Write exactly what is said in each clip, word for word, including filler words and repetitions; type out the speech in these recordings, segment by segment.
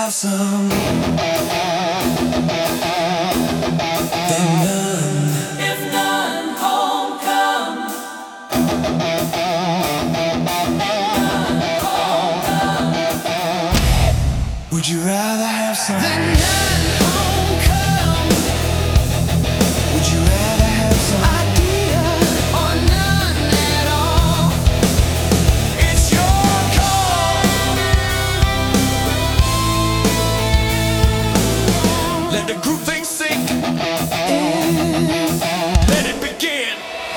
have some, then none. If none, home come. None, home come. Would you rather have some, then none, home come? Would you rather have some idea or none at all? It's your call. Let the groove thing sink. Let it begin.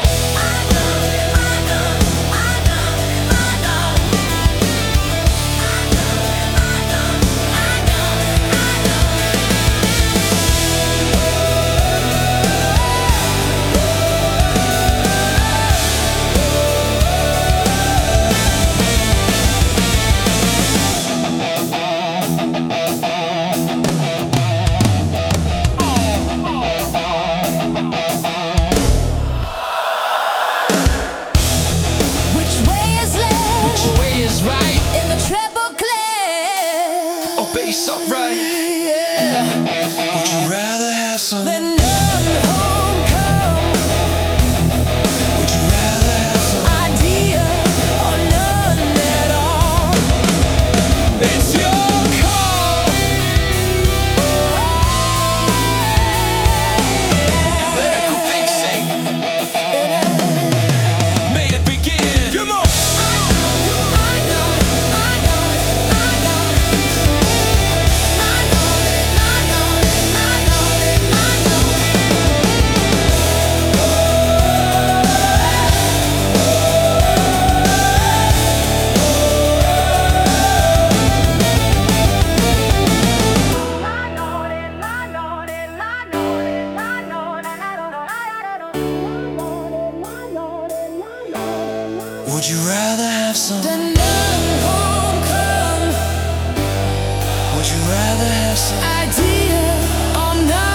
Right in the treble clef. oh, bass upright. Yeah. Would you rather have some, then none, home come? would you rather have some idea or none at all? It's your call. Let the groove thing sing. Made it begin. Come on. Would you rather have some, then none, home come? would you rather have some Idea or none?